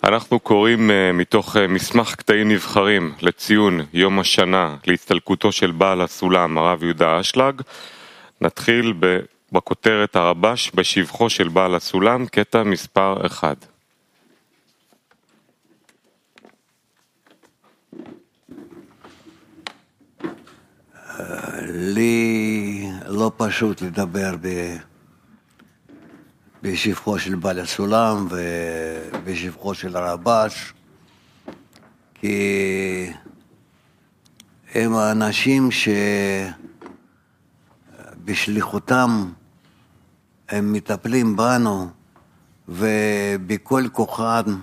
אנחנו קוראים מתוך מסמך קטעים נבחרים לציון יום השנה להצטלקותו של בעל הסולם, הרב יהודה אשלג. נתחיל בכותרת הרבש בשבחו של בעל הסולם, קטע מספר 1. לי לא פשוט לדבר בשבחו של בעל הסולם ובשבחו של הרבש, כי הם האנשים שבשליחותם הם מטפלים בנו ובכל כוחם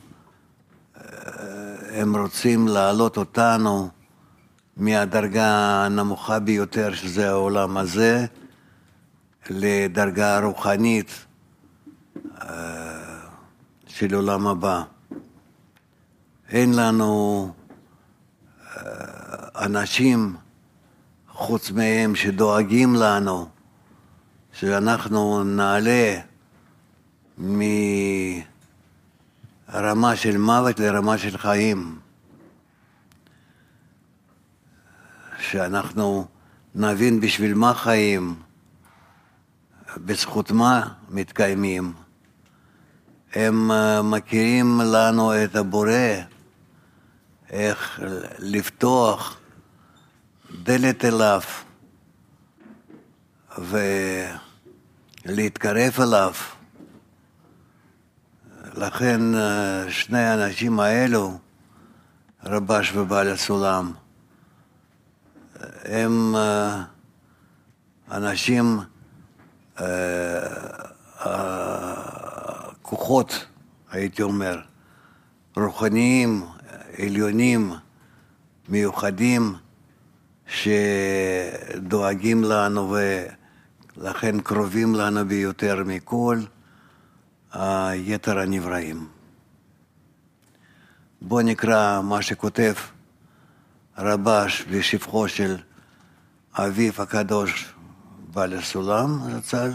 הם רוצים להעלות אותנו מהדרגה הנמוכה ביותר, שזה העולם הזה, לדרגה רוחנית של עולם הבא. אין לנו אנשים חוץ מהם שדואגים לנו שאנחנו נעלה מרמה של מוות לרמה של חיים, שאנחנו נבין בשביל מה חיים, בזכות מה מתקיימים. הם מכירים לנו את הבורא, איך לפתוח דלת אליו ולהתקרב אליו. לכן שני האנשים האלו, רבש ובעל הסולם, הם אנשים כוחות, הייתי אומר, רוחניים, עליונים, מיוחדים, שדואגים לנו ולכן קרובים לנו ביותר מכל היתר הנבראים. בוא נקרא מה שכותב רבש בשבחו של אביו הקדוש בעל הסולם זצ"ל,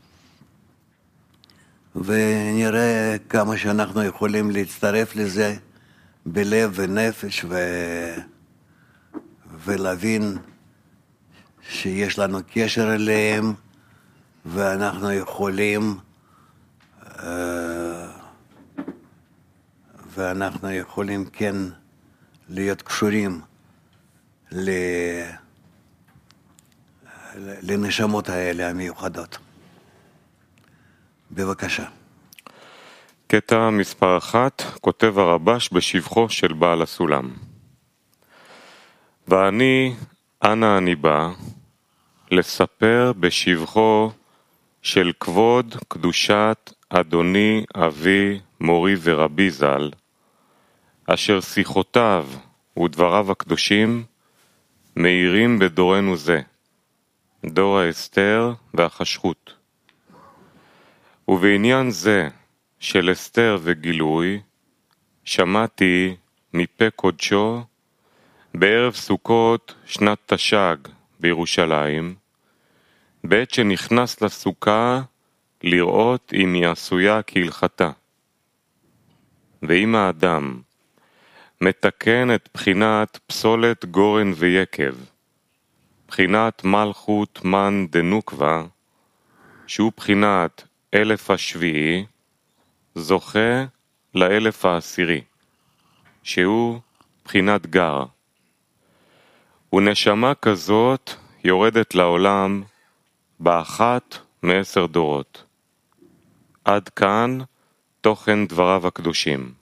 ונראה כמה שאנחנו יכולים להצטרף לזה בלב ונפש ולהבין שיש לנו קשר אליהם, ואנחנו יכולים כן להיות קשורים לנשמות האלה המיוחדות. בבקשה. קטע מספר 1, כותב הרבש בשבחו של בעל הסולם. ואני, אנה אני בא, לספר בשבחו של כבוד קדושת אדוני אבי מורי ורבי ז"ל, אשר שיחותיו ודבריו הקדושים מאירים בדורנו זה, דור האסתר והחשכות. ובעניין זה של אסתר וגילוי, שמעתי מפה קודשו בערב סוכות שנת תש"ג בירושלים, בעת שנכנס לסוכה לראות אם היא עשויה כהלכתה. ואם האדם מתקן את בחינת פסולת גורן ויקב, בחינת מלכות מן דנוקבה, שהוא בחינת 1000 השביעי, זוכה ל1000 העשירי, שהוא בחינת גר. ונשמה כזאת יורדת לעולם באחת מ10 דורות. עד כאן תוכן דבריו הקדושים.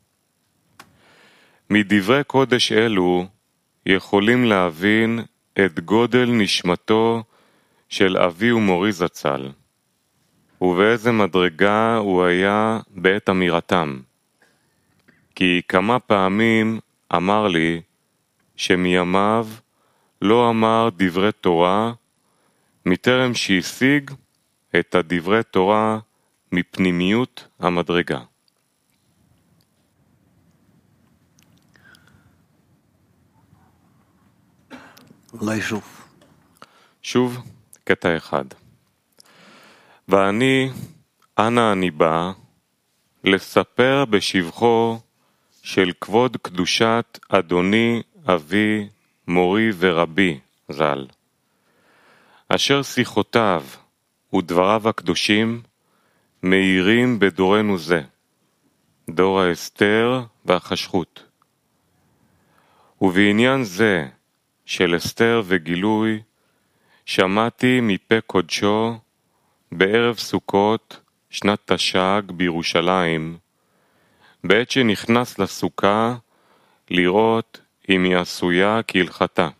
מדברי קודש אלו יכולים להבין את גודל נשמתו של אבי ומורי זצ"ל, ובאיזה מדרגה הוא היה בעת אמירתם. כי כמה פעמים אמר לי שמימיו לא אמר דברי תורה, מטרם שהשיג את הדברי תורה מפנימיות המדרגה. אולי שוב. שוב, קטע 1. ואני, אנה אני בא, לספר בשבחו של כבוד קדושת אדוני אבי מורי ורבי ז"ל, אשר שיחותיו ודבריו הקדושים מאירים בדורנו זה, דור האסתר והחשכות. ובעניין זה של אסתר וגילוי שמעתי מפה קודשו בערב סוכות שנת תש"ג בירושלים, בעת שנכנס לסוכה לראות אם היא עשויה כהלכתה.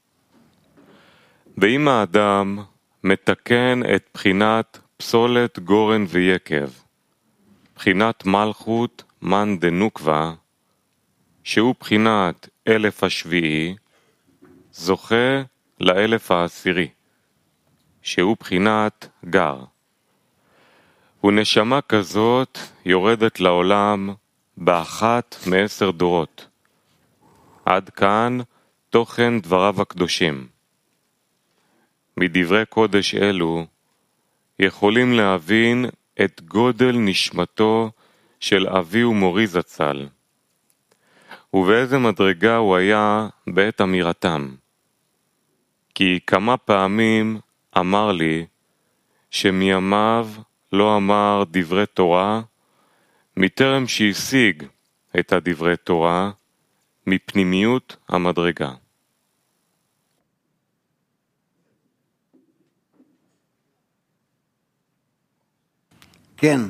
ואם האדם מתקן את בחינת פסולת גורן ויקב, בחינת מלכות מן דנוקבה, שהוא בחינת 1000 השביעי, זוכה ל1000 העשירי, שהוא בחינת גר. ונשמה כזאת יורדת לעולם באחת מ10 דורות. עד כאן תוכן דבריו הקדושים. מדברי קודש אלו יכולים להבין את גודל נשמתו של אבי ומורי זצ"ל, ובאיזה מדרגה הוא היה בעת אמירתם. כי כמה פעמים אמר לי שמימיו לא אמר דברי תורה, מטרם שהשיג את הדברי תורה מפנימיות המדרגה. כן.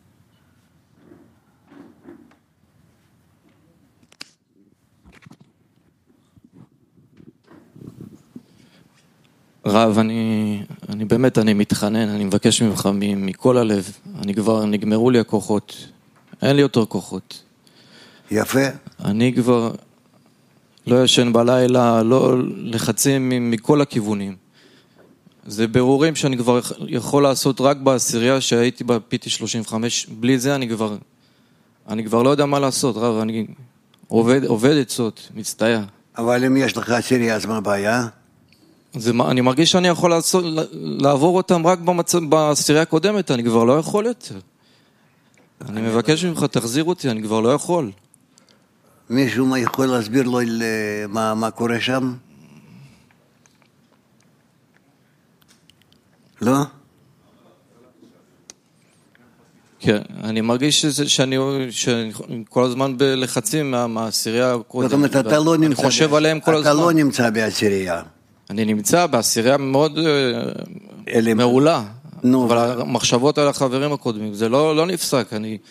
רב, אני באמת, אני מתחנן, אני מבקש ממך מכל הלב. נגמרו לי הכוחות. אין לי יותר כוחות. יפה. אני כבר לא ישן בלילה, לא לחצים מכל הכיוונים. זה ברורים שאני כבר יכול לעשות רק בעשירייה שהייתי ב-PT 35. בלי זה אני כבר לא יודע מה לעשות, רב. אני עובד עצות, מצטער. אבל אם יש לך עשירייה, אז מה הבעיה? אני מרגיש שאני יכול לעבור אותם רק בעשירייה הקודמת, אני כבר לא יכול יותר. אני מבקש ממך, תחזיר אותי, אני כבר לא יכול. מישהו יכול להסביר לו מה קורה שם? לא? כן, אני מרגיש שאני כל הזמן בלחצים מהעשירייה הקודמת. זאת אומרת, אני חושב עליהם כל הזמן. אתה לא נמצא בעשירייה. אני נמצא בעשירייה מאוד מעולה, אבל המחשבות על החברים הקודמים, זה לא נפסק,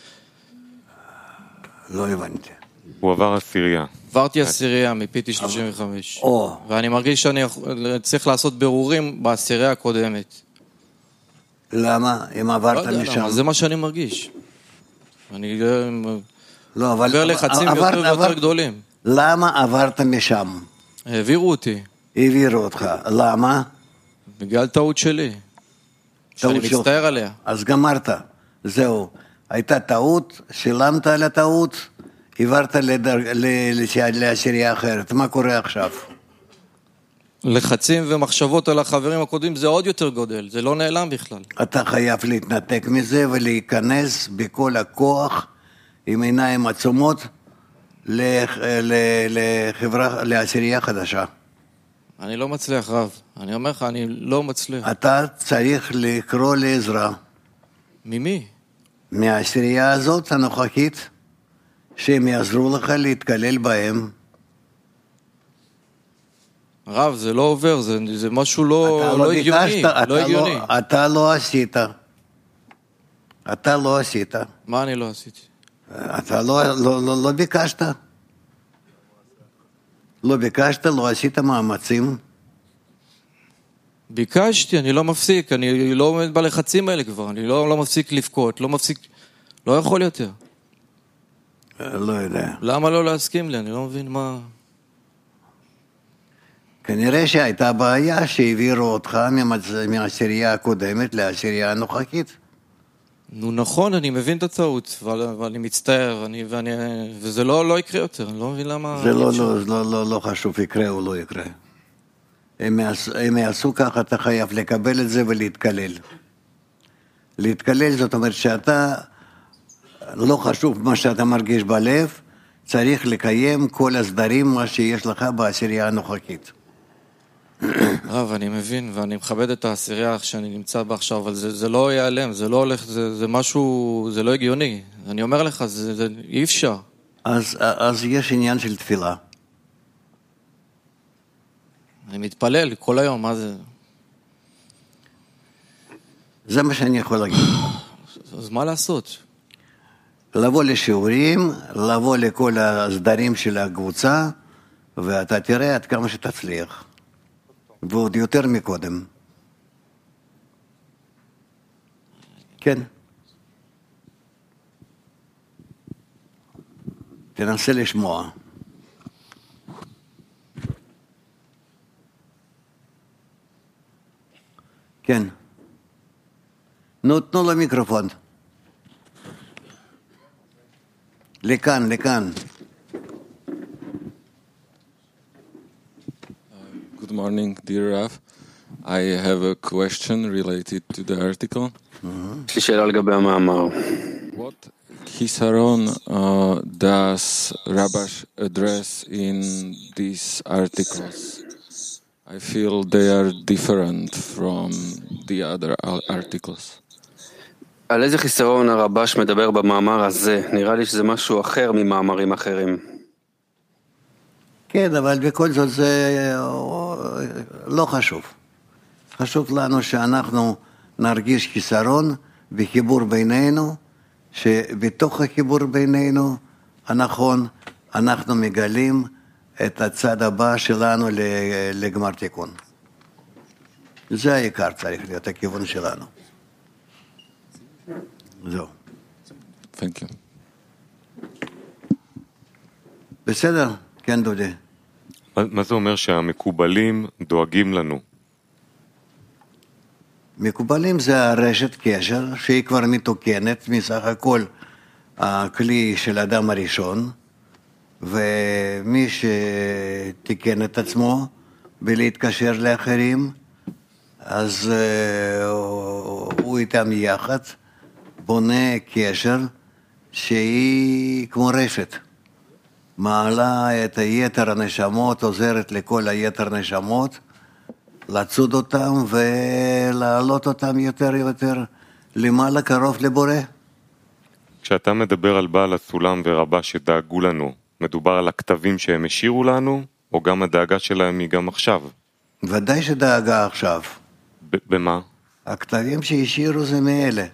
לא הבנתי. הוא עבר עשירייה. עברתי עשירייה מ-PT 35, ואני מרגיש שאני צריך לעשות בירורים בעשירייה הקודמת. למה? אם עברת משם? זה מה שאני מרגיש. אני עובר לחצים יותר ויותר גדולים. למה עברת משם? העבירו אותי. העבירו אותך. למה? בגלל טעות שלי. שאני מצטער עליה. אז גמרת. זהו. הייתה טעות, שילמת על הטעות, עברת לעשירייה אחרת. מה קורה עכשיו? לחצים ומחשבות על החברים הקודמים זה עוד יותר גודל, זה לא נעלם בכלל. אתה חייב להתנתק מזה ולהיכנס בכל הכוח עם עיניים עצומות לעשירייה חדשה. אני לא מצליח, רב. אני אומר לך, אני לא מצליח. אתה צריך לקרוא לעזרה. ממי? מהעשירייה הזאת הנוכחית, שהם יעזרו לך להתקלל בהם. רב, זה לא עובר, זה משהו לא הגיוני. אתה לא עשית. אתה לא עשית. מה אני לא עשיתי? אתה לא ביקשת. לא ביקשת, לא עשית מאמצים. ביקשתי, אני לא מפסיק, אני לא עומד בלחצים האלה כבר, אני לא מפסיק לבכות, לא יכול יותר. לא יודע. למה לא להסכים לי? אני לא מבין מה... כנראה שהייתה בעיה שהעבירו אותך מהעשירייה הקודמת לעשירייה הנוכחית. נו נכון, אני מבין את הטעות, אבל אני מצטער, וזה לא יקרה יותר, אני לא מבין למה... זה לא חשוב, יקרה או לא יקרה. הם יעשו ככה, אתה חייב לקבל את זה ולהתקלל. להתקלל זאת אומרת שאתה, לא חשוב מה שאתה מרגיש בלב, צריך לקיים כל הסדרים מה שיש לך בעשירייה הנוכחית. רב, אני מבין, ואני מכבד את העשירייה שאני נמצא בה עכשיו, אבל זה לא ייעלם, זה לא הולך, זה משהו, זה לא הגיוני. אני אומר לך, זה אי אפשר. אז יש עניין של תפילה. אני מתפלל כל היום, מה זה? זה מה שאני יכול להגיד. אז מה לעשות? לבוא לשיעורים, לבוא לכל הסדרים של הקבוצה, ואתה תראה עד כמה שתצליח. ועוד יותר מקודם. כן. תנסה לשמוע. כן. תנו למיקרופון. לכאן. Good morning, dear Rav. I have a question related to the article. יש לי שאלה לגבי המאמר. What Hisaron does Rabash address in these articles? I feel they are different from the other articles. על איזה חיסרון הרבש מדבר במאמר הזה? נראה לי שזה משהו אחר ממאמרים אחרים. כן, אבל בכל זאת זה לא חשוב. חשוב לנו שאנחנו נרגיש חיסרון וחיבור בינינו, שבתוך החיבור בינינו הנכון אנחנו מגלים את הצד הבא שלנו לגמר תיקון. זה העיקר צריך להיות הכיוון שלנו. זהו. Thank you. בסדר? כן, דודי. מה זה אומר שהמקובלים דואגים לנו? מקובלים זה הרשת קשר שהיא כבר מתוקנת מסך הכל הכלי של האדם הראשון, ומי שתיקן את עצמו ולהתקשר לאחרים, אז הוא איתם יחד בונה קשר שהיא כמו רשת, מעלה את היתר הנשמות, עוזרת לכל היתר נשמות לצוד אותם ולהעלות אותם יותר ויותר למעלה קרוב לבורא. כשאתה מדבר על בעל הסולם ורבש שדאגו לנו, מדובר על הכתבים שהם השאירו לנו, או גם הדאגה שלהם היא גם עכשיו? ודאי שדאגה עכשיו. במה? הכתבים שהשאירו זה מאלה.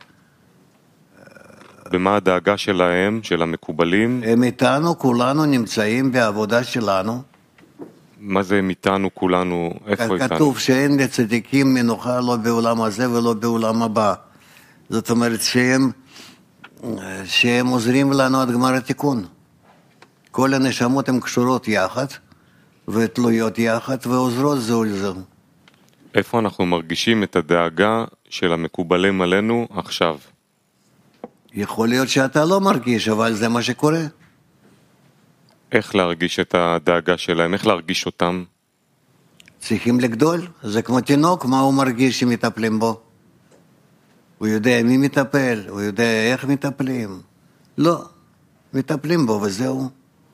במה הדאגה שלהם, של המקובלים? הם איתנו, כולנו נמצאים בעבודה שלנו. מה זה הם איתנו כולנו? איפה איתנו? כתוב שאין לצדיקים מנוחה לא בעולם הזה ולא בעולם הבא. זאת אומרת שהם עוזרים לנו עד גמר התיקון. כל הנשמות הן קשורות יחד ותלויות יחד ועוזרות זו לזו. איפה אנחנו מרגישים את הדאגה של המקובלים עלינו עכשיו? יכול להיות שאתה לא מרגיש, אבל זה מה שקורה. איך להרגיש את הדאגה שלהם? איך להרגיש אותם? צריכים לגדול. זה כמו תינוק, מה הוא מרגיש שמטפלים בו? הוא יודע מי מטפל, הוא יודע איך מטפלים. לא, מטפלים בו וזהו.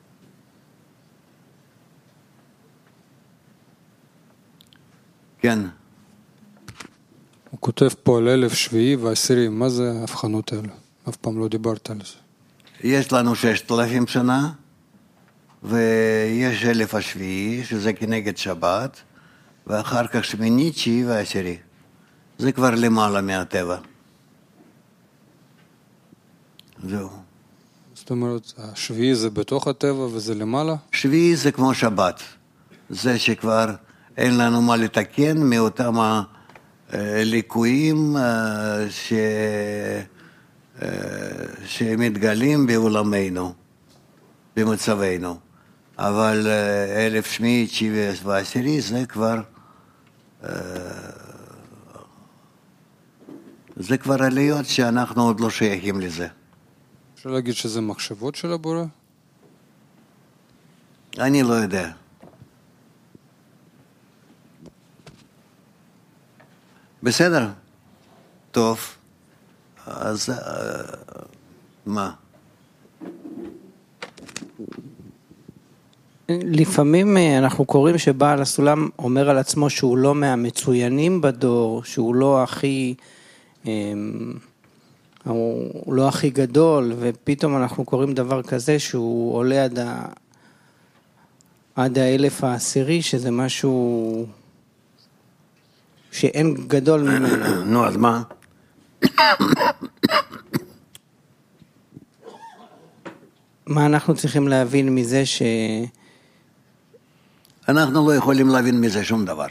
כן. הוא כותב פה על 1007 ו10, מה זה ההבחנות האלה? אף פעם לא דיברת על זה. יש לנו 6,000 שנה, ויש 1007, שזה כנגד שבת, ואחר כך 8, 9 ו10. זה כבר למעלה מהטבע. זהו. זאת אומרת, השביעי זה בתוך הטבע וזה למעלה? שביעי זה כמו שבת. זה שכבר אין לנו מה לתקן מאותם הליקויים שמתגלים בעולמנו, במצבנו. אבל 1008, 9 ו10 זה כבר עליות שאנחנו עוד לא שייכים לזה. אפשר להגיד שזה מחשבות של הבורא? אני לא יודע. בסדר. טוב. אז מה? לפעמים אנחנו קוראים שבעל הסולם אומר על עצמו שהוא לא מהמצוינים בדור, שהוא לא הכי גדול, ופתאום אנחנו קוראים דבר כזה שהוא עולה עד 1010, שזה משהו שאין גדול ממנו. נו, אז מה? מה אנחנו צריכים להבין מזה אנחנו לא יכולים להבין מזה שום דבר.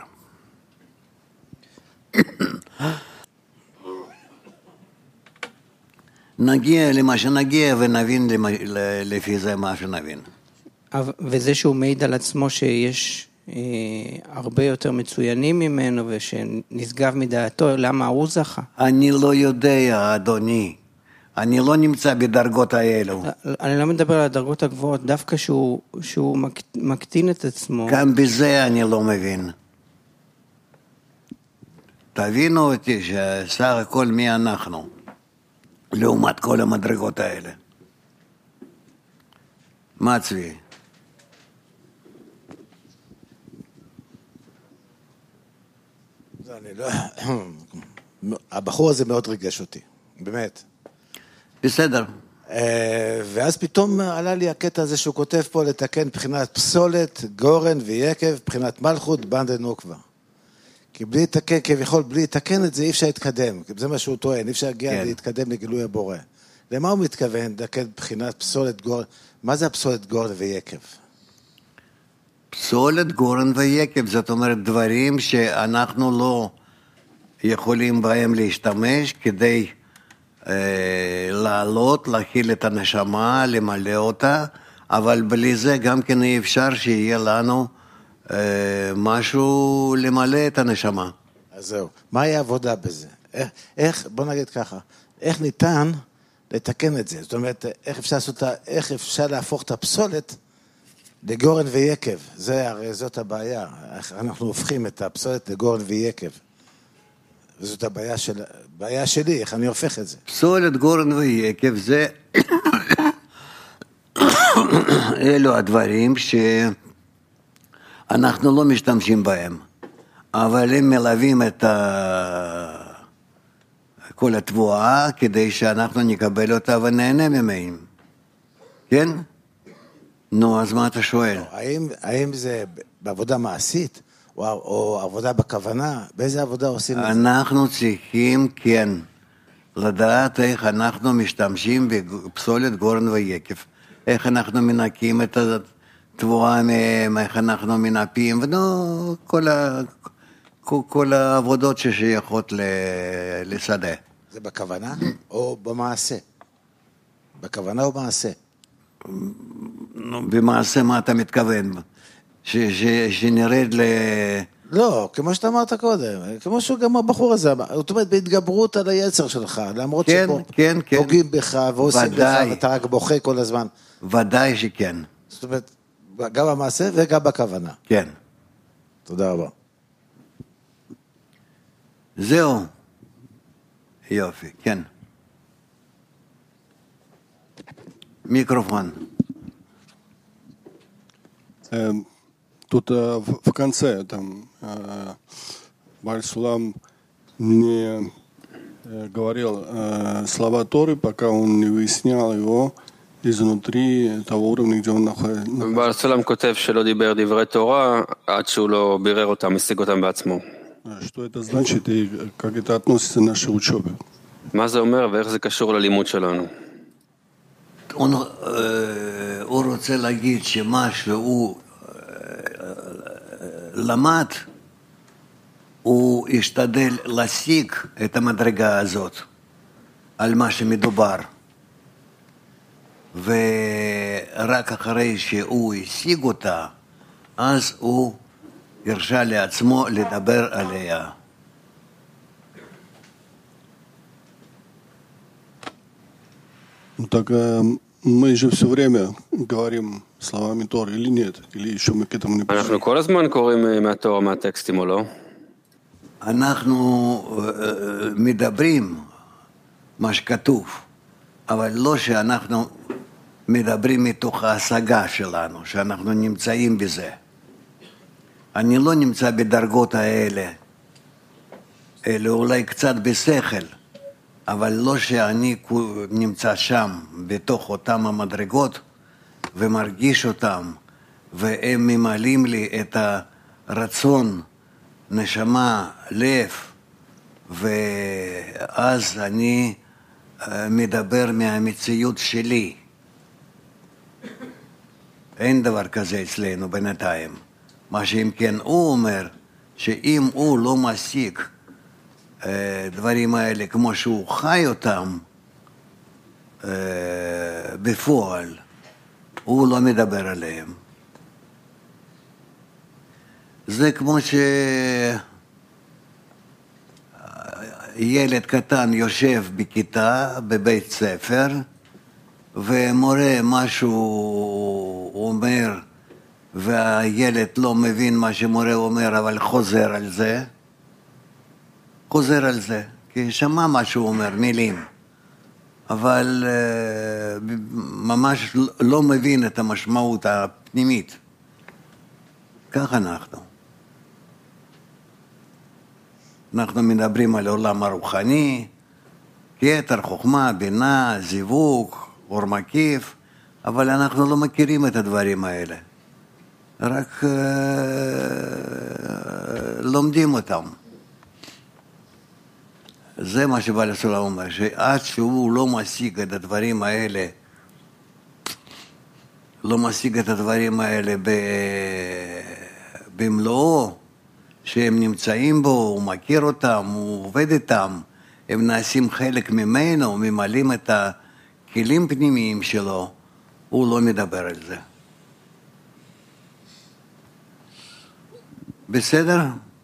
נגיע למה שנגיע ונבין לפי זה מה שנבין. וזה שהוא מעיד על עצמו שיש הרבה יותר מצוינים ממנו ושנשגב מדעתו, למה הוא זכה? אני לא יודע, אדוני. אני לא נמצא בדרגות האלו. אני לא מדבר על הדרגות הגבוהות, דווקא שהוא מקטין את עצמו. גם בזה אני לא מבין. תבינו אותי שסך הכל מי אנחנו, לעומת כל המדרגות האלה. מה צבי? הבחור הזה מאוד ריגש אותי, באמת. בסדר. ואז פתאום עלה לי הקטע הזה שהוא כותב פה לתקן בחינת פסולת, גורן ויקב, בחינת מלכות, בנדה נוקבה. כי בלי לתקן, כביכול בלי לתקן את זה אי אפשר להתקדם, זה מה שהוא טוען, אי אפשר להגיע להתקדם לגילוי הבורא. למה הוא מתכוון לתקן בחינת פסולת, גורן? מה זה הפסולת, גורן ויקב? פסולת, גורן ויקב, זאת אומרת דברים שאנחנו לא יכולים בהם להשתמש כדי לעלות, להכיל את הנשמה, למלא אותה, אבל בלי זה גם כן אי אפשר שיהיה לנו משהו למלא את הנשמה. אז זהו, מהי העבודה בזה? בוא נגיד ככה, איך ניתן לתקן את זה? זאת אומרת, איך אפשר להפוך את הפסולת לגורן ויקב? הרי זאת הבעיה, אנחנו הופכים את הפסולת לגורן ויקב. וזאת הבעיה שלי, איך אני הופך את זה? פסולת, גורן ויקב זה אלו הדברים שאנחנו לא משתמשים בהם, אבל הם מלווים את כל התבואה כדי שאנחנו נקבל אותה ונהנה ממהם. כן? נו, אז מה אתה שואל? האם זה בעבודה מעשית? או עבודה בכוונה, באיזה עבודה עושים את זה? אנחנו צריכים, כן, לדעת איך אנחנו משתמשים בפסולת גורן ויקב, איך אנחנו מנקים את התבואה מהם, איך אנחנו מנפים, כל העבודות ששייכות לשדה. זה בכוונה או במעשה? בכוונה או במעשה? במעשה מה אתה מתכוון? שנרד לא, כמו שאתה אמרת קודם, כמו שגם הבחור הזה, זאת אומרת, בהתגברות על היצר שלך, למרות שפוגעים בך ועושים בך, ואתה רק בוכה כל הזמן. ודאי שכן. זאת אומרת, גם במעשה וגם בכוונה. כן. תודה רבה. זהו. יופי, כן. микрофон. Тут в конце там Бааль Сулам не говорил слова Торы, пока он не выяснял его изнутри того уровня, где он находится. בעל סולם כותב שלא דיבר דברי תורה עד שהוא לא בירר אותם, השיג אותם בעצמו. Что это значит и как это относится к нашей учебе? מה זה אומר ואיך זה קשור ללימוד שלנו? הוא רוצה להגיד שמה שהוא למד, הוא ישתדל להשיג את המדרגה הזאת על מה שמדובר. ורק אחרי שהוא השיג אותה, אז הוא הרשה לעצמו לדבר עליה. Ну так мы же все время говорим словами Торы или нет? Или еще мы к этому не пришли? אנחנו כל הזמן קוראים מהתורה, מהטקסטים או לא? אנחנו מדברים מה שכתוב, אבל לא שאנחנו מדברים מתוך ההשגה שלנו, שאנחנו נמצאים בזה. אני לא נמצא בדרגות האלה, אלא אולי קצת בשכל, אבל לא שאני נמצא שם, בתוך אותם המדרגות, ומרגיש אותם, והם ממלאים לי את הרצון, נשמה, לב, ואז אני מדבר מהמציאות שלי. אין דבר כזה אצלנו בינתיים. מה שאם כן הוא אומר, שאם הוא לא משיג דברים האלה כמו שהוא חי אותם בפועל, הוא לא מדבר עליהם. זה כמו שילד קטן יושב בכיתה בבית ספר ומורה משהו אומר והילד לא מבין מה שמורה אומר אבל חוזר על זה כי שמע מה שהוא אומר, מילים, אבל ממש לא מבין את המשמעות הפנימית. כך אנחנו מדברים על עולם הרוחני, כתר, חוכמה, בינה, זיווג, אור מקיף, אבל אנחנו לא מכירים את הדברים האלה. רק לומדים אותם. זה מה שבעל הסולם אומר, שעד שהוא לא משיג את הדברים האלה, במלואו, שהם נמצאים בו, הוא מכיר אותם, הוא עובד איתם, הם נעשים חלק ממנו, ממלאים את הכלים פנימיים שלו, הוא לא מדבר על זה. בסדר?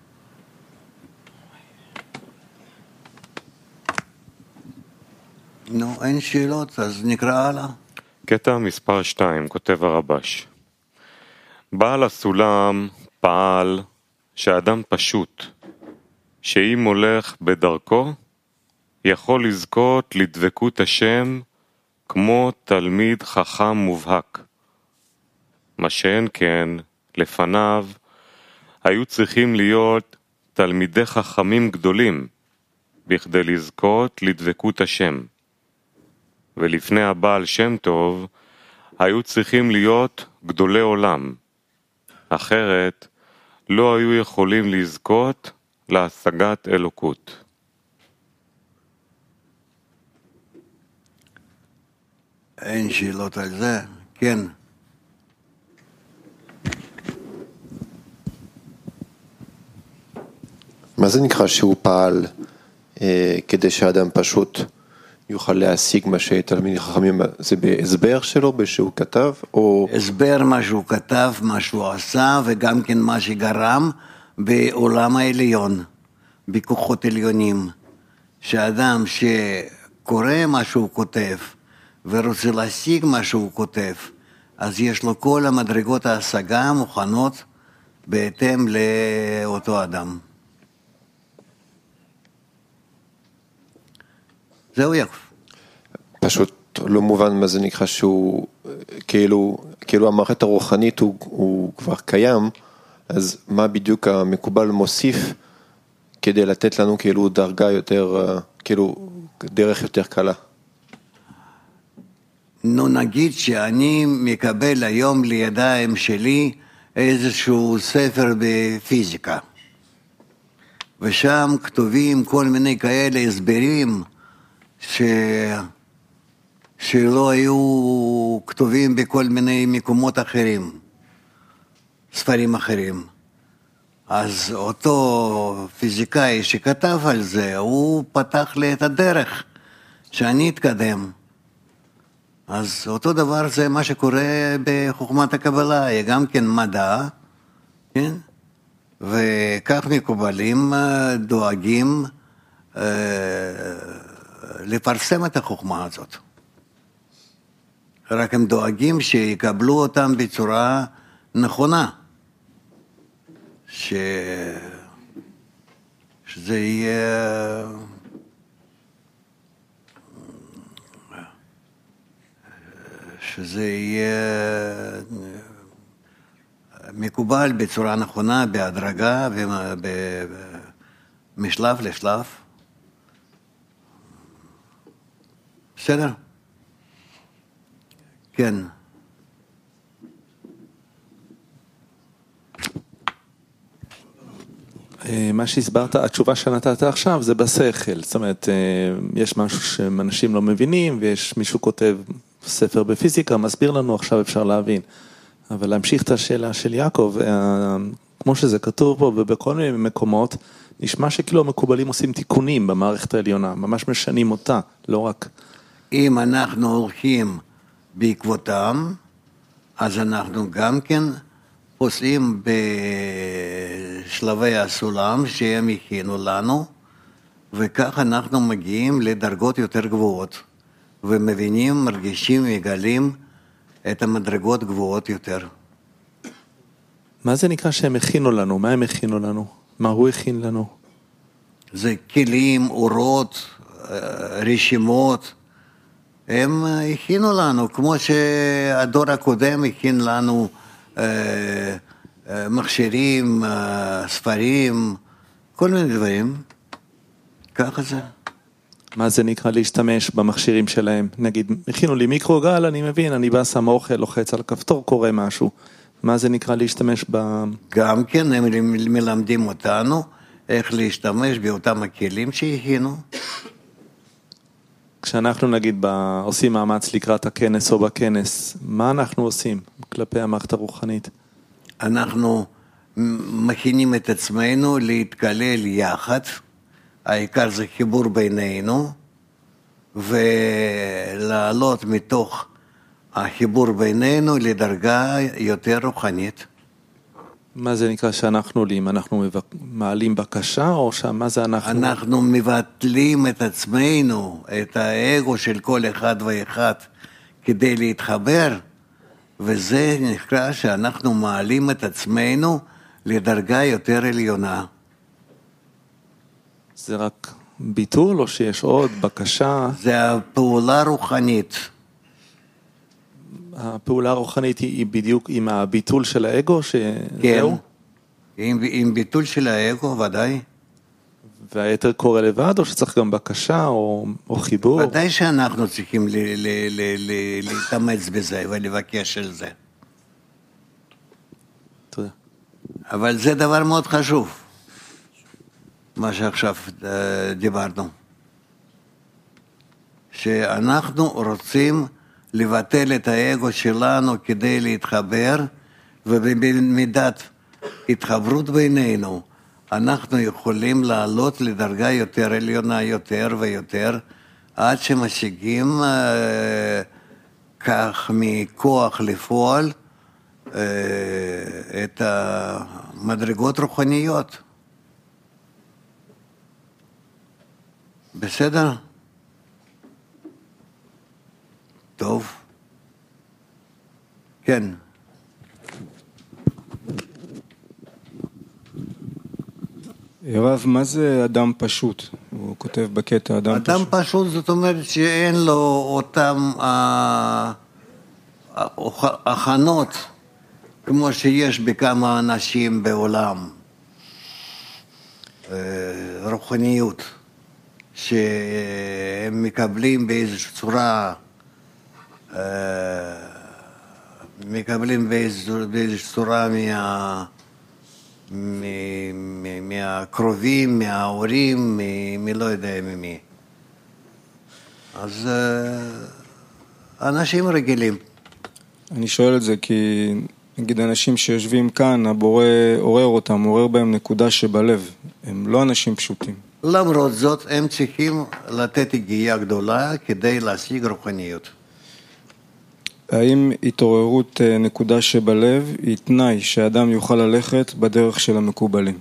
נו, אין שאלות, אז נקרא הלאה. קטע מספר 2, כותב הרבש. בעל הסולם פעל שאדם פשוט, שאם הולך בדרכו, יכול לזכות לדבקות השם כמו תלמיד חכם מובהק. מה שאין כן, לפניו, היו צריכים להיות תלמידי חכמים גדולים, בכדי לזכות לדבקות השם. ולפני הבעל שם טוב, היו צריכים להיות גדולי עולם. אחרת, לא היו יכולים לזכות להשגת אלוקות. אין שאלות על זה? כן. מה זה נקרא שהוא פעל כדי שהאדם פשוט יוכל להשיג מה שתלמידי חכמים? זה בהסבר שלו, שהוא כתב? או... הסבר מה שהוא כתב, מה שהוא עשה, וגם כן מה שגרם בעולם העליון, בכוחות עליונים. שאדם שקורא מה שהוא כותב, ורוצה להשיג מה שהוא כותב, אז יש לו כל המדרגות ההשגה מוכנות בהתאם לאותו אדם. זהו יעקב. פשוט לא מובן מה זה נקרא שהוא, כאילו המערכת הרוחנית הוא כבר קיים, אז מה בדיוק המקובל מוסיף כדי לתת לנו כאילו דרגה יותר, כאילו דרך יותר קלה? נו, נגיד שאני מקבל היום לידיים שלי איזשהו ספר בפיזיקה, ושם כתובים כל מיני כאלה הסברים שלא היו כתובים בכל מיני מקומות אחרים, ספרים אחרים. אז אותו פיזיקאי שכתב על זה, הוא פתח לי את הדרך שאני אתקדם. אז אותו דבר זה מה שקורה בחוכמת הקבלה, גם כן מדע, כן? וכך מקובלים דואגים לפרסם את החוכמה הזאת. רק הם דואגים שיקבלו אותם בצורה נכונה, שזה יהיה שזה יהיה מקובל בצורה נכונה, בהדרגה ומשלב לשלב. בסדר? כן. מה שהסברת, התשובה שנתת עכשיו זה בשכל, זאת אומרת, יש משהו שאנשים לא מבינים, ויש מישהו כותב ספר בפיזיקה, מסביר לנו, עכשיו אפשר להבין. אבל להמשיך את השאלה של יעקב, כמו שזה כתוב פה ובכל מיני מקומות, נשמע שכאילו המקובלים עושים תיקונים במערכת העליונה, ממש משנים אותה, לא רק... אם אנחנו הולכים בעקבותם, אז אנחנו גם כן פוסעים בשלבי הסולם שהם הכינו לנו, וכך אנחנו מגיעים לדרגות יותר גבוהות, ומבינים, מרגישים, מגלים את המדרגות גבוהות יותר. מה זה נקרא שהם הכינו לנו? מה הם הכינו לנו? מה הוא הכין לנו? זה כלים, אורות, רשימות, הם הכינו לנו, כמו שהדור הקודם הכין לנו מכשירים, ספרים, כל מיני דברים. ככה זה. מה זה נקרא להשתמש במכשירים שלהם? נגיד, הכינו לי מיקרוגל, אני מבין, אני בא, שם אוכל, לוחץ על כפתור, קורה משהו. מה זה נקרא להשתמש ב... גם כן, הם מלמדים אותנו איך להשתמש באותם הכלים שהכינו. כשאנחנו נגיד עושים מאמץ לקראת הכנס או בכנס, מה אנחנו עושים כלפי המערכת הרוחנית? אנחנו מכינים את עצמנו להתקלל יחד, העיקר זה חיבור בינינו, ולעלות מתוך החיבור בינינו לדרגה יותר רוחנית. מה זה נקרא שאנחנו עולים? אנחנו מעלים בקשה או מה זה אנחנו? אנחנו מבטלים את עצמנו, את האגו של כל אחד ואחד כדי להתחבר, וזה נקרא שאנחנו מעלים את עצמנו לדרגה יותר עליונה. זה רק ביטול או שיש עוד בקשה? זה הפעולה רוחנית. הפעולה הרוחנית היא בדיוק עם הביטול של האגו שזהו? כן, עם ביטול של האגו, ודאי. והיתר קורה לבד או שצריך גם בקשה או חיבור? ודאי שאנחנו צריכים להתאמץ בזה ולבקש על זה. תודה. אבל זה דבר מאוד חשוב, מה שעכשיו דיברנו. שאנחנו רוצים לבטל את האגו שלנו כדי להתחבר, ובמידת התחברות בינינו, אנחנו יכולים לעלות לדרגה יותר עליונה, יותר ויותר, עד שמשיגים כך מכוח לפועל את המדרגות רוחניות. בסדר? טוב. כן. רב, מה זה אדם פשוט? הוא כותב בקטע אדם פשוט. אדם פשוט זאת אומרת שאין לו אותם הכנות כמו שיש בכמה אנשים בעולם. רוחניות. שהם מקבלים באיזושהי צורה, מהקרובים, מההורים, מלא יודע ממי. אז אנשים רגילים. אני שואל את זה כי נגיד אנשים שיושבים כאן, הבורא עורר אותם, עורר בהם נקודה שבלב. הם לא אנשים פשוטים. למרות זאת, הם צריכים לתת הגיעה גדולה כדי להשיג רוחניות. האם התעוררות נקודה שבלב היא תנאי שאדם יוכל ללכת בדרך של המקובלים?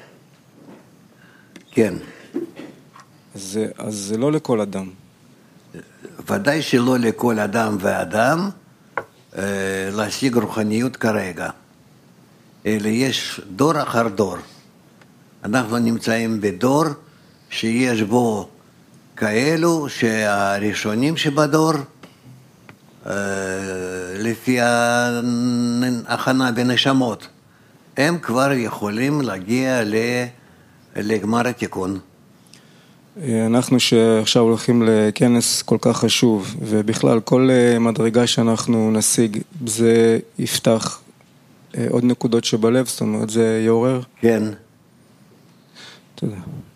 כן. אז זה לא לכל אדם. ודאי שלא לכל אדם ואדם להשיג רוחניות כרגע. אלא יש דור אחר דור. אנחנו נמצאים בדור שיש בו כאלו שהראשונים שבדור לפי ההכנה בנשמות, הם כבר יכולים להגיע לגמר התיקון. אנחנו שעכשיו הולכים לכנס כל כך חשוב, ובכלל כל מדרגה שאנחנו נשיג, זה יפתח עוד נקודות שבלב, זאת אומרת, זה יעורר? כן. תודה.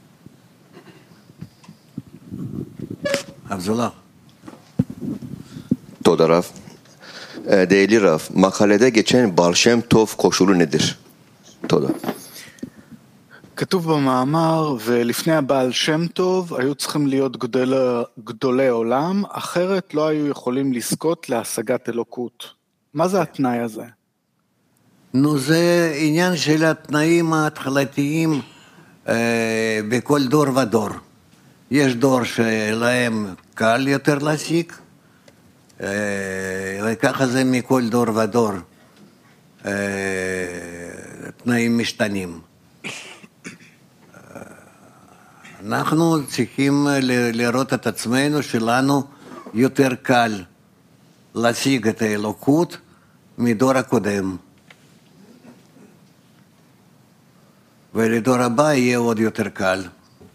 Abdullah. Toda Rav. Değerli Rav, makalede geçen Baal Shem Tov koşulu nedir? Toda. כתוב במאמר, ולפני הבעל שם טוב היו צריכים להיות גדולי עולם, אחרת לא היו יכולים לזכות להשגת אלוקות. מה זה התנאי הזה? נו, זה עניין של התנאים ההתחלתיים בכל דור ודור. יש דור שלהם קל יותר להשיג, וככה זה מכל דור ודור. תנאים משתנים. אנחנו צריכים לראות את עצמנו שלנו יותר קל להשיג את האלוקות מדור הקודם. ולדור הבא יהיה עוד יותר קל.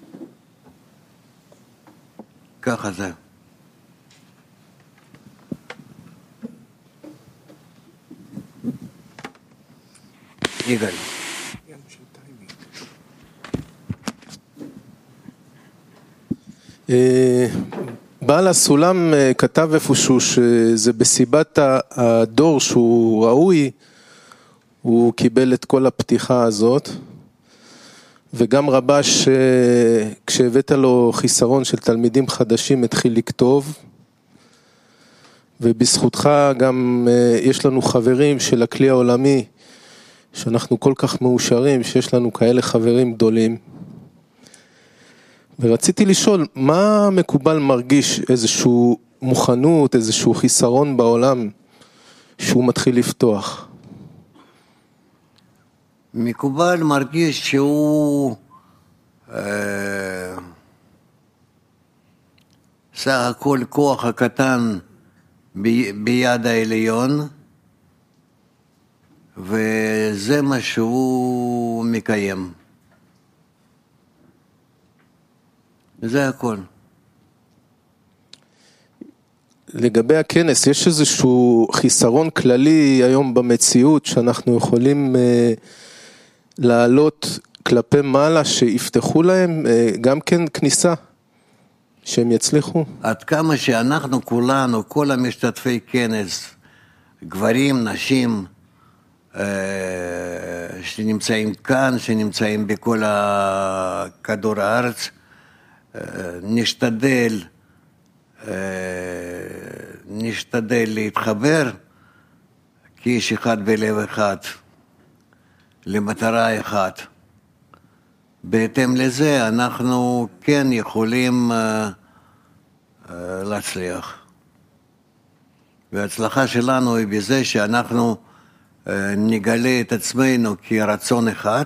ככה זה. יגאל. בעל הסולם כתב איפשהו שזה בסיבת הדור שהוא ראוי, הוא קיבל את כל הפתיחה הזאת, וגם רבש כשהבאת לו חיסרון של תלמידים חדשים התחיל לכתוב, ובזכותך גם יש לנו חברים של הכלי העולמי, שאנחנו כל כך מאושרים שיש לנו כאלה חברים גדולים. ורציתי לשאול, מה מקובל מרגיש איזשהו מוכנות, איזשהו חיסרון בעולם שהוא מתחיל לפתוח? מקובל מרגיש שהוא סך הכל כוח הקטן ביד העליון, וזה מה שהוא מקיים. זה הכל. לגבי הכנס, יש איזשהו חיסרון כללי היום במציאות שאנחנו יכולים לעלות כלפי מעלה שיפתחו להם גם כן כניסה, שהם יצליחו? עד כמה שאנחנו כולנו, כל המשתתפי כנס, גברים, נשים, שנמצאים כאן, שנמצאים בכל כדור הארץ, נשתדל להתחבר כאיש אחד בלב אחד, למטרה אחת. בהתאם לזה אנחנו כן יכולים להצליח. וההצלחה שלנו היא בזה שאנחנו נגלה את עצמנו כרצון אחד,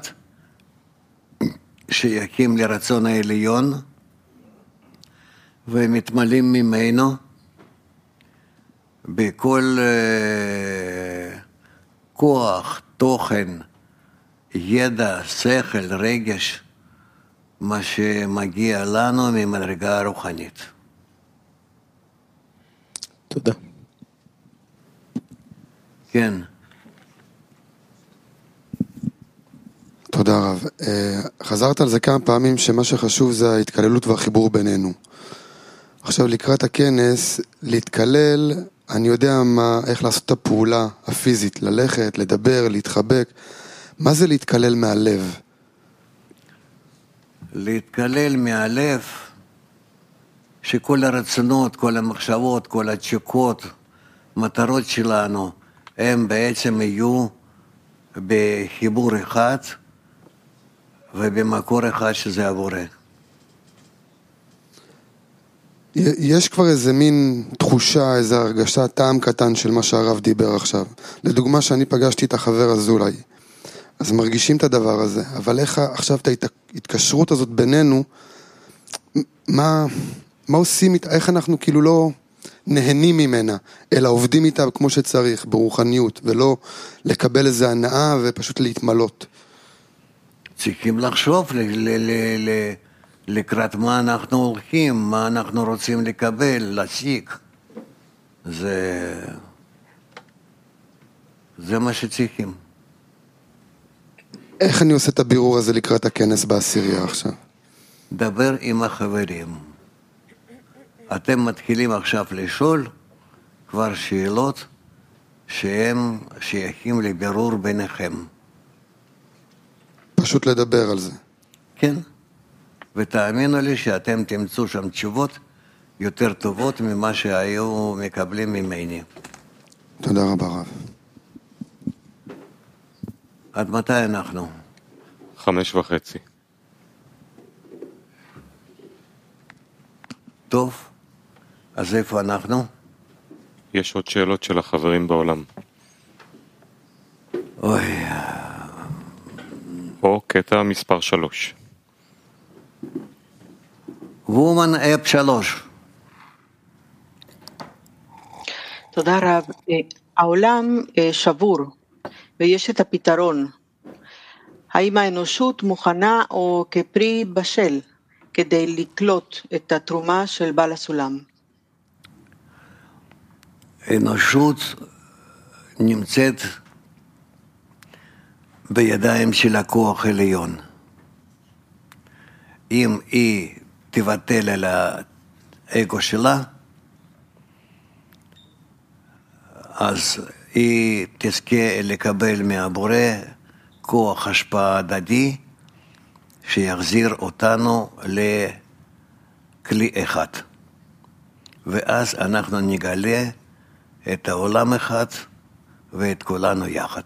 שיקים לרצון העליון, ומתמלאים ממנו בכל כוח, תוכן, ידע, שכל, רגש, מה שמגיע לנו ממדרגה הרוחנית. תודה. כן. תודה רב. חזרת על זה כמה פעמים שמה שחשוב זה ההתקללות והחיבור בינינו. עכשיו לקראת הכנס, להתקלל, אני יודע איך לעשות את הפעולה הפיזית, ללכת, לדבר, להתחבק. מה זה להתקלל מהלב? להתקלל מהלב, שכל הרצונות, כל המחשבות, כל התשוקות, מטרות שלנו, הם בעצם יהיו בחיבור אחד ובמקור אחד שזה הבורא. יש כבר איזה מין תחושה, איזו הרגשה, טעם קטן של מה שהרב דיבר עכשיו. לדוגמה שאני פגשתי את החבר אזולאי, אז מרגישים את הדבר הזה, אבל איך עכשיו את ההתקשרות הזאת בינינו, מה עושים, איך אנחנו כאילו לא, נהנים ממנה, אלא עובדים איתה כמו שצריך, ברוחניות, ולא לקבל איזו הנאה ופשוט להתמלות. צריכים לחשוב לקראת מה אנחנו הולכים, מה אנחנו רוצים לקבל, להשיג. זה מה שצריכים. איך אני עושה את הבירור הזה לקראת הכנס בעשירייה עכשיו? דבר עם החברים. אתם מתחילים עכשיו לשאול כבר שאלות שהם שייכים לבירור ביניכם. פשוט לדבר על זה. כן. ותאמינו לי שאתם תמצאו שם תשובות יותר טובות ממה שהיו מקבלים ממני. תודה רבה רב. עד מתי אנחנו? 5:30. טוב, אז איפה אנחנו? יש עוד שאלות של החברים בעולם. אוי. או קטע מספר 3. וומן אפ 3. תודה רב. העולם שבור ויש את הפתרון. האם האנושות מוכנה או כפרי בשל כדי לקלוט את התרומה של בעל הסולם? האנושות נמצאת בידיים של הכוח העליון. אם היא תבטל על האגו שלה, אז היא תזכה לקבל מהבורא כוח השפעה הדדי שיחזיר אותנו לכלי אחד. ואז אנחנו נגלה את העולם אחד ואת כולנו יחד.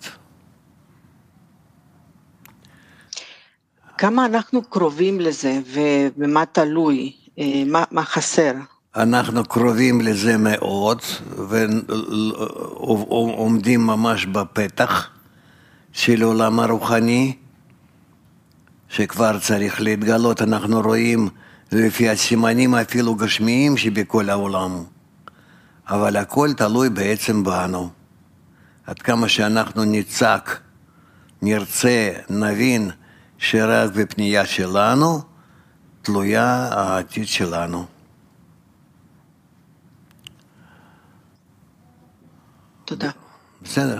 כמה אנחנו קרובים לזה ומה תלוי, מה חסר? אנחנו קרובים לזה מאוד ועומדים ממש בפתח של עולם הרוחני שכבר צריך להתגלות. אנחנו רואים לפי הסימנים אפילו גשמיים שבכל העולם, אבל הכל תלוי בעצם בנו. עד כמה שאנחנו נצעק, נרצה, נבין שרק בפנייה שלנו תלויה העתיד שלנו. תודה. בסדר.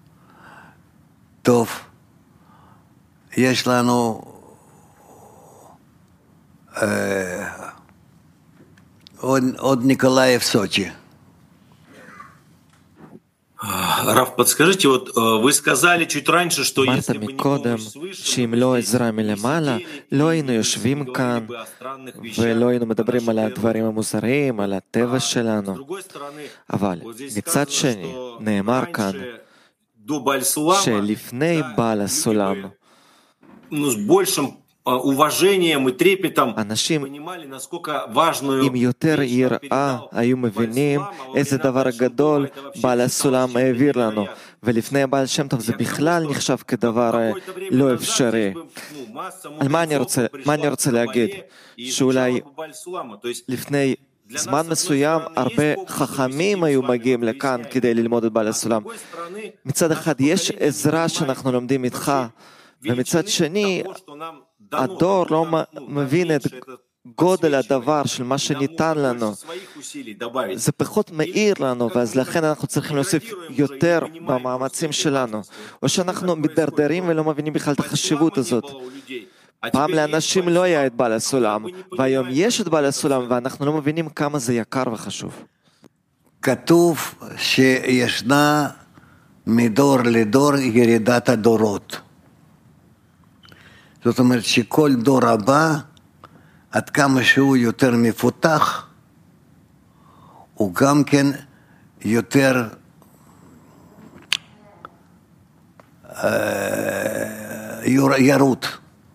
טוב. יש לנו עוד ניקולאייב סוצ'י. Рав, подскажите, вот вы сказали чуть раньше, что если бы не помощь свыше, שאם לא עזרה מלמעלה, לא היינו יושבים כאן ולא היינו מדברים על הדברים המוזרים, על הטבע שלנו. אבל מצד שני, נאמר כאן שלפני בעל הסולם, אנשים עם יותר יראה היו מבינים איזה דבר גדול בעל הסולם העביר לנו, ולפני הבעל שם טוב זה בכלל נחשב כדבר לא אפשרי. על מה אני רוצה להגיד? שאולי לפני זמן מסוים הרבה חכמים היו מגיעים לכאן כדי ללמוד את בעל הסולם. מצד אחד יש עזרה שאנחנו לומדים איתך, ומצד שני הדור לא מבין את גודל הדבר של מה שניתן לנו. זה פחות מאיר לנו, ואז לכן אנחנו צריכים להוסיף יותר במאמצים שלנו. או שאנחנו מדרדרים ולא מבינים בכלל את החשיבות הזאת. פעם לאנשים לא היה את בעל הסולם, והיום יש את בעל הסולם, ואנחנו לא מבינים כמה זה יקר וחשוב. כתוב שישנה מדור לדור ירידת הדורות. זאת אומרת שכל דור הבא, עד כמה שהוא יותר מפותח, הוא גם כן יותר ירות.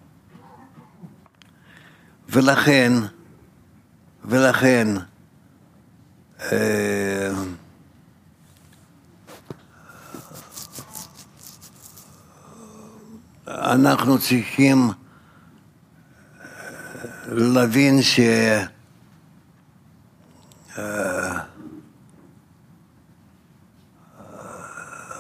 ולכן אנחנו צריכים להבין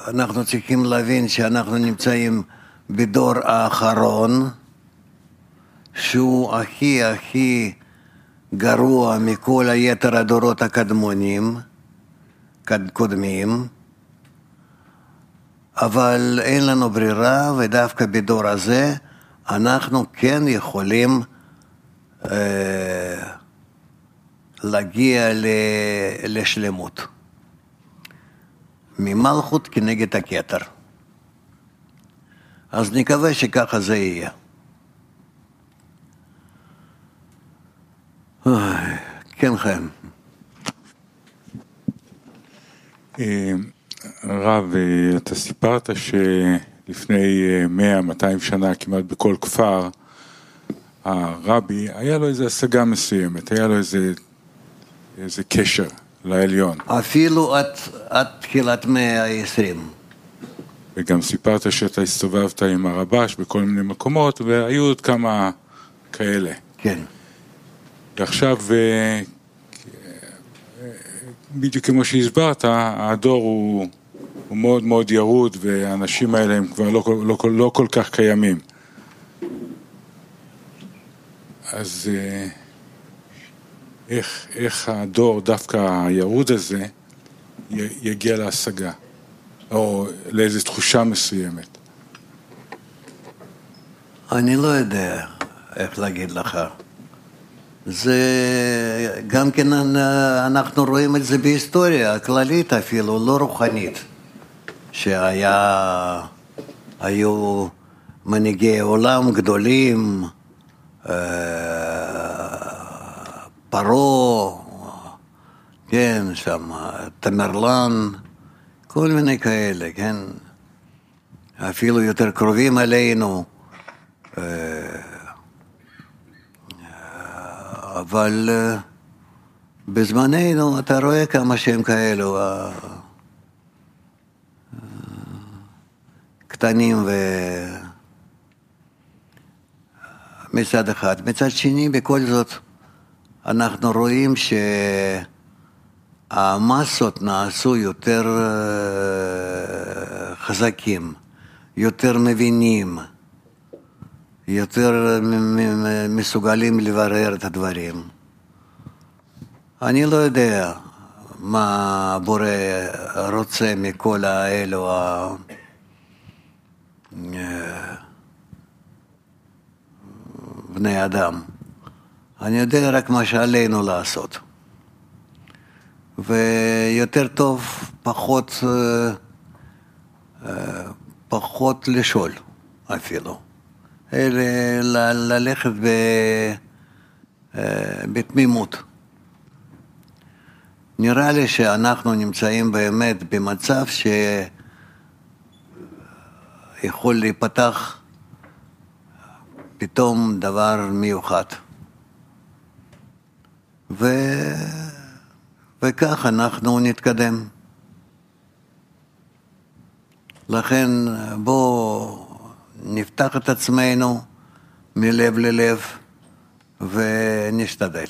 אנחנו צריכים להבין שאנחנו נמצאים בדור האחרון, שהוא הכי גרוע מכל היתר הדורות קודמים, אבל אין לנו ברירה, ודווקא בדור הזה אנחנו כן יכולים להגיע לשלמות. ממלכות כנגד הכתר. אז נקווה שככה זה יהיה. כן, חיים. רב, אתה סיפרת שלפני 100-200 שנה כמעט בכל כפר, הרבי, היה לו איזו השגה מסוימת, היה לו איזה קשר לעליון. אפילו עד תחילת 120. וגם סיפרת שאתה הסתובבת עם הרבש בכל מיני מקומות, והיו עוד כמה כאלה. כן. ועכשיו, בדיוק כמו שהסברת, הדור הוא מאוד מאוד ירוד, והאנשים האלה הם כבר לא כל כך קיימים. אז איך הדור, דווקא הירוד הזה, יגיע להשגה, או לאיזו תחושה מסוימת? אני לא יודע איך להגיד לך. זה גם כן אנחנו רואים את זה בהיסטוריה הכללית אפילו, לא רוחנית, היו מנהיגי עולם גדולים, פרו, כן, שם, תמרלן, כל מיני כאלה, כן, אפילו יותר קרובים עלינו, אבל בזמננו אתה רואה כמה שהם כאלו, קטנים מצד אחד. מצד שני, בכל זאת, אנחנו רואים שהמסות נעשו יותר חזקים, יותר מבינים, יותר מסוגלים לברר את הדברים. אני לא יודע מה הבורא רוצה מכל האלו בני אדם. אני יודע רק מה שעלינו לעשות. ויותר טוב פחות לשאול אפילו. ללכת בתמימות. נראה לי שאנחנו נמצאים באמת במצב שיכול להיפתח פתאום דבר מיוחד. וכך אנחנו נתקדם. לכן בואו נפתח את עצמנו מלב ללב ונשתדל.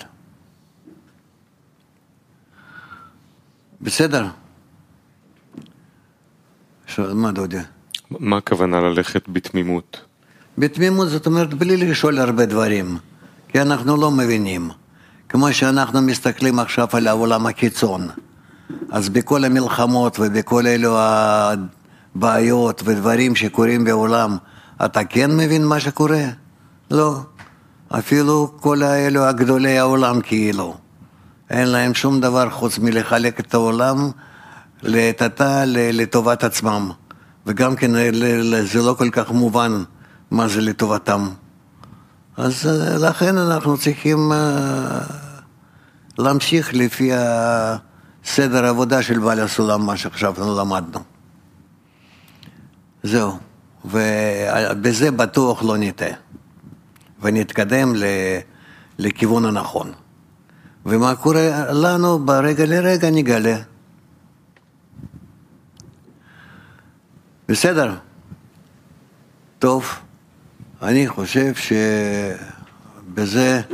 בסדר? מה דודי? מה הכוונה ללכת בתמימות? בתמימות זאת אומרת בלי לשאול הרבה דברים, כי אנחנו לא מבינים. כמו שאנחנו מסתכלים עכשיו על העולם הקיצון, אז בכל המלחמות ובכל אלו הבעיות ודברים שקורים בעולם, אתה כן מבין מה שקורה? לא. אפילו כל האלו הגדולי העולם כאילו. אין להם שום דבר חוץ מלחלק את העולם לטובת עצמם. וגם כן זה לא כל כך מובן מה זה לטובתם. אז לכן אנחנו צריכים להמשיך לפי סדר העבודה של בעל הסולם, מה שעכשיו למדנו. זהו. ובזה בטוח לא נטעה. ונתקדם לכיוון הנכון. ומה קורה לנו ברגע לרגע נגלה. בסדר? טוב. אני חושב שבזה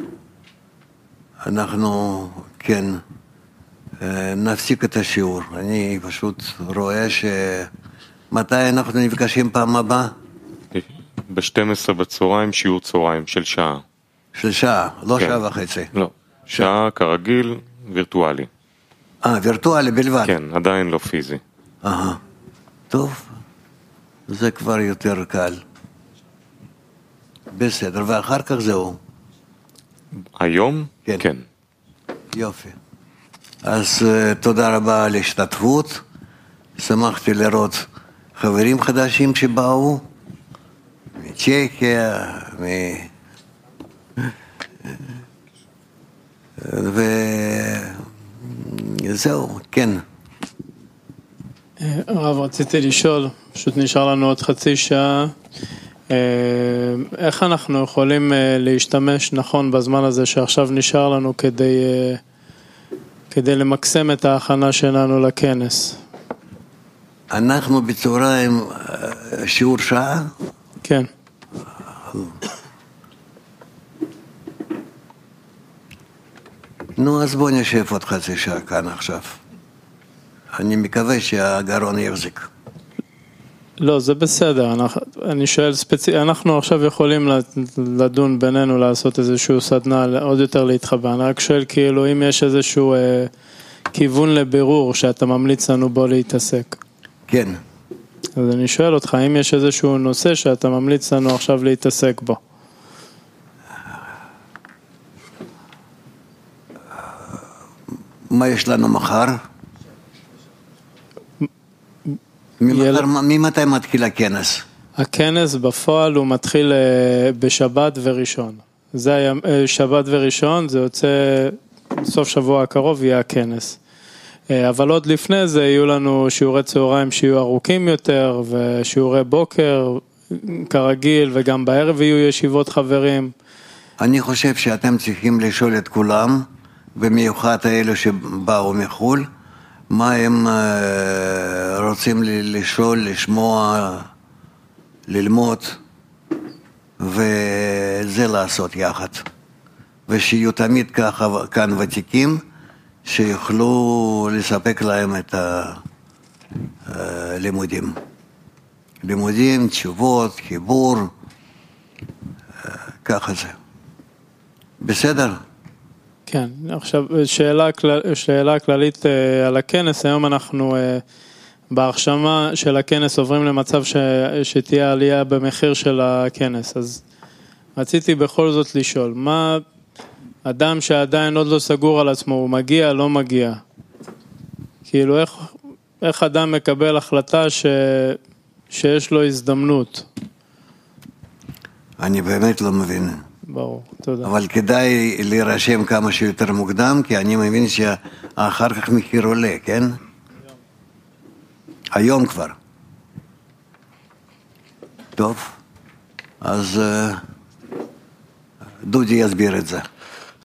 אנחנו כן נפסיק את השיעור. אני פשוט רואה מתי אנחנו נפגשים פעם הבאה? ב-12 בצהריים, שיעור צהריים של שעה. של שעה, לא כן. שעה וחצי. לא, שעה כרגיל, וירטואלי. וירטואלי בלבד? כן, עדיין לא פיזי. טוב, זה כבר יותר קל. בסדר, ואחר כך זהו. היום? כן. כן. יופי. אז תודה רבה על ההשתתפות. שמחתי לראות חברים חדשים שבאו, מצ'כיה, וזהו, כן. הרב, רציתי לשאול, פשוט נשאר לנו עוד חצי שעה, איך אנחנו יכולים להשתמש נכון בזמן הזה שעכשיו נשאר לנו כדי למקסם את ההכנה שלנו לכנס? אנחנו בצהריים שיעור שעה? כן. נו, אז בוא נשב עוד חצי שעה כאן עכשיו. אני מקווה שהגרון יחזיק. לא, זה בסדר. אני שואל אנחנו עכשיו יכולים לדון בינינו, לעשות איזשהו סדנה, עוד יותר להתחבר. אני רק שואל כאילו אם יש איזשהו כיוון לבירור שאתה ממליץ לנו בו להתעסק. כן. אז אני שואל אותך, האם יש איזשהו נושא שאתה ממליץ לנו עכשיו להתעסק בו? מה יש לנו מחר? ממתי מתחיל הכנס? הכנס בפועל הוא מתחיל בשבת וראשון. זה היה שבת וראשון, זה יוצא סוף שבוע הקרוב יהיה הכנס. אבל עוד לפני זה יהיו לנו שיעורי צהריים שיהיו ארוכים יותר, ושיעורי בוקר כרגיל, וגם בערב יהיו ישיבות חברים. אני חושב שאתם צריכים לשאול את כולם, במיוחד האלו שבאו מחול, מה הם רוצים לשאול, לשמוע, ללמוד, וזה לעשות יחד. ושיהיו תמיד ככה כאן ותיקים, שיוכלו לספק להם את הלימודים. לימודים, תשובות, חיבור, ככה זה. בסדר? כן, עכשיו שאלה כללית על הכנס. היום אנחנו בהרשמה של הכנס עוברים למצב שתהיה עלייה במחיר של הכנס. אז רציתי בכל זאת לשאול, מה אדם שעדיין עוד לא סגור על עצמו, הוא מגיע, לא מגיע? כאילו איך אדם מקבל החלטה שיש לו הזדמנות? אני באמת לא מבין. ברור, תודה. אבל כדאי להירשם כמה שיותר מוקדם, כי אני מבין שאחר כך מחיר עולה, כן? היום כבר. טוב, אז דודי יסביר את זה.